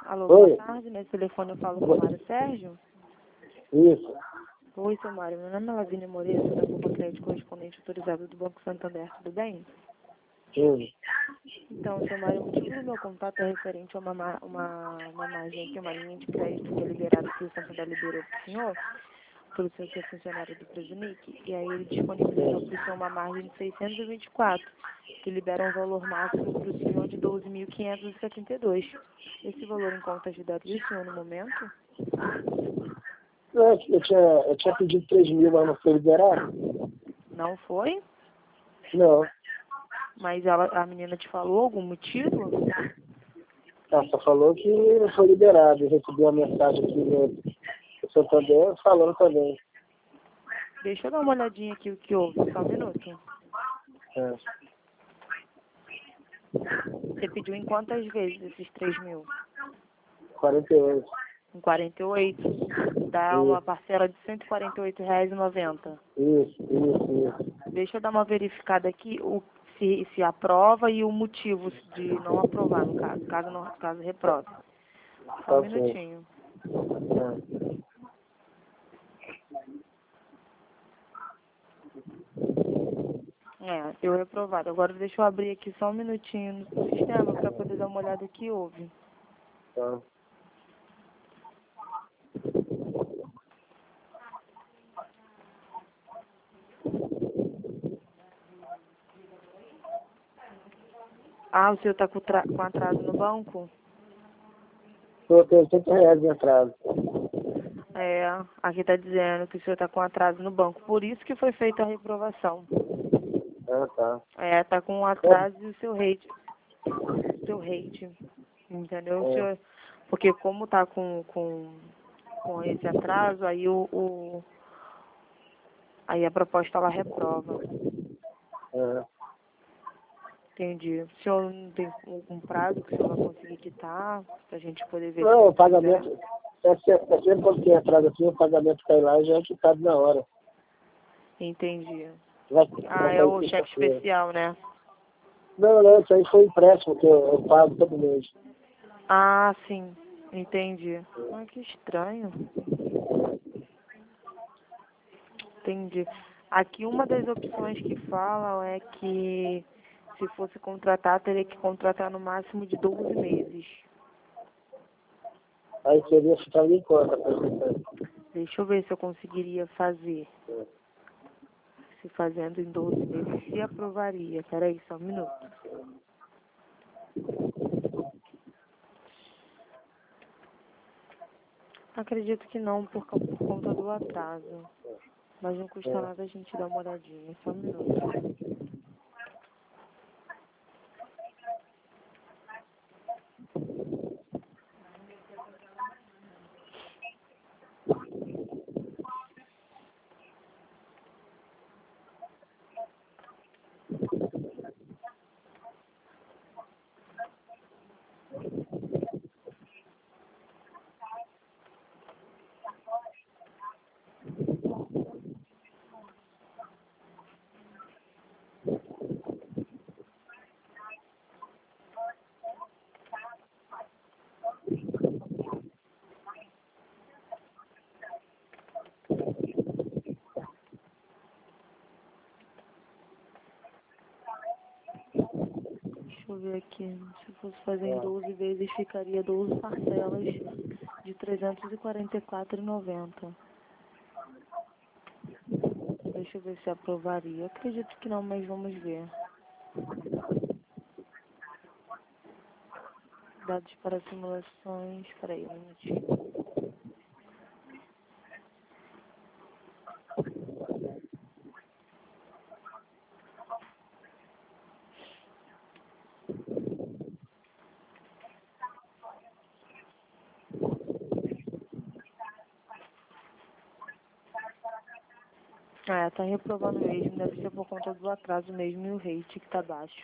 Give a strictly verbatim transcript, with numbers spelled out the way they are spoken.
Alô, boa Oi. tarde. Nesse telefone eu falo com o Mário Sérgio. Isso. Oi, seu Mário. Meu nome é Lavínia Moreira, sou da Grupo Crédito Correspondente Autorizado do Banco Santander. Tudo bem? Sim. Então, seu Mário, o motivo do meu contato é referente a uma, ma- uma, uma margem aqui, uma linha de crédito que é liberada que o Santander liberou para o senhor, pelo senhor ser funcionário do Presunic, e aí ele disponibilizou para o senhor uma margem de seiscentos e vinte e quatro, que libera um valor máximo para o senhor de doze mil quinhentos e setenta e dois. Esse valor em conta ajudaria o senhor no momento? Não, eu, tinha, eu tinha pedido três mil, mas não foi liberado? Não foi? Não. Mas ela, a menina te falou algum motivo? Ela só falou que não foi liberado. Eu recebi uma mensagem aqui no no Santander falando também. Deixa eu dar uma olhadinha aqui o que houve, só um minuto. É. Você pediu em quantas vezes esses três mil? quarenta e oito. Em quarenta e oito. Dá uma Isso, parcela de cento e quarenta e oito reais e noventa centavos. isso, isso, isso. Deixa eu dar uma verificada aqui o, se, se aprova e o motivo de não aprovar, no caso, caso, não, caso reprove. Só um Tá ok. minutinho. É. É, eu reprovado. Agora deixa eu abrir aqui só um minutinho no sistema para poder dar uma olhada que houve. Tá. Ah, o senhor está com, tra- com atraso no banco? Eu tenho oitenta reais de atraso. É, aqui está dizendo que o senhor está com atraso no banco. Por isso que foi feita a reprovação. Ah, tá. É, está com atraso e o seu rate, seu rate, entendeu? O É. senhor, porque como está com, com, com esse atraso, aí o, o aí a proposta ela reprova. É. Entendi. O senhor não tem um prazo que o senhor vai conseguir quitar, para a gente poder ver Não, o se quiser? pagamento. É sempre, é sempre quando tem atraso assim, o pagamento cai lá e já é quitado na hora. Entendi. Vai, Ah, vai é cair o cheque sexta-feira. especial, né? Não, não, isso aí foi empréstimo que eu, eu pago todo mês. Ah, sim. Entendi. Ah, que estranho. Entendi. Aqui uma das opções que falam é que se fosse contratar, teria que contratar no máximo de doze meses. Aí seria ficar em conta. Tá? Deixa eu ver se eu conseguiria fazer. Se fazendo em doze meses, se aprovaria. Peraí, só um minuto. Acredito que não, por, ca- por conta do atraso. Mas não custa nada a gente dar uma olhadinha. Só um minuto. Deixa eu ver aqui. Se fosse fazer em doze vezes, ficaria doze parcelas de trezentos e quarenta e quatro reais e noventa centavos. Deixa eu ver se aprovaria. Acredito que não, mas vamos ver. Dados para simulações. Peraí, um minutinho. É, tá reprovando mesmo. Deve ser por conta do atraso mesmo e o rate que tá baixo.